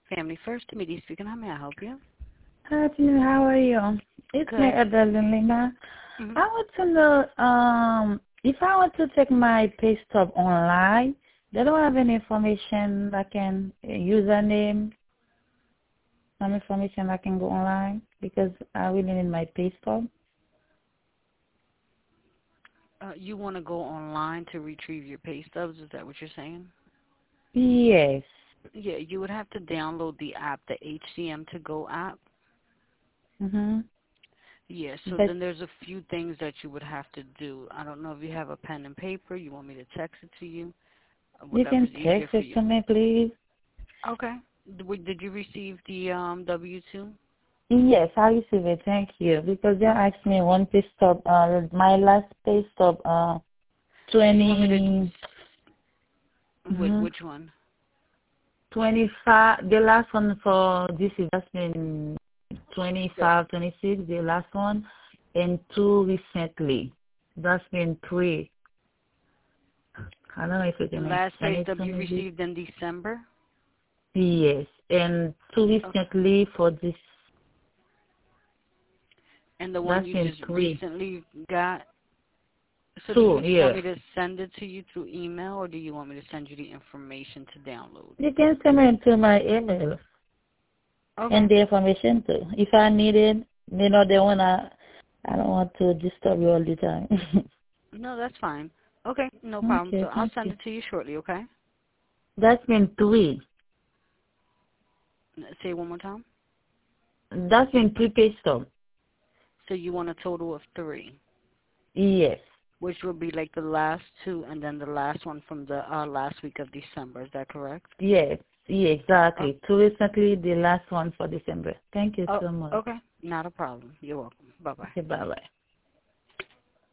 Family First, Timothy speaking. How may I help you? Hi, Tina, how are you? It's me, Good. Adelina. Hmm. I want to know, if I want to check my pay stub online, they don't have any information like username, some information I can go online because I really need my pay stub. You want to go online to retrieve your pay stubs? Is that what you're saying? Yes. Yeah, you would have to download the app, the HCM To Go app. Mhm. Yeah, so But then there's a few things that you would have to do. I don't know if you have a pen and paper. You want me to text it to you? you can Whatever's easier text for it you. to me, please. Okay. Did you receive the W-2? Yes, I receive it. Thank you. Because they Okay. asked me one pay stub. My last pay stub. You want me to, 20. Mhm. which one? 25, the last one for this is just been 25, 26, the last one, and two recently. That's been three. I don't know if you The can last explain pay it stub to you me, please. received in December? Yes, and two Okay. recently for this, And the one that's you been just three. recently got? So do Two, you just want yeah. me to send it to you through email, or do you want me to send you the information to download? You can send it to my email Okay. and the information too. If I need it, they I don't want to disturb you all the time. No, that's fine. Okay, no problem. So Okay, I'll thank send you. it to you shortly, okay? That's been three. Say it one more time. That's been prepaid stuff. So you want a total of 3, Yes. which will be like the last 2 and then the last one from the last week of December. Is that correct? Yes. Yeah, Oh, exactly. Too recently, the last one for December. Thank you oh, so much. okay. Not a problem. You're welcome. Bye-bye. Okay, bye-bye.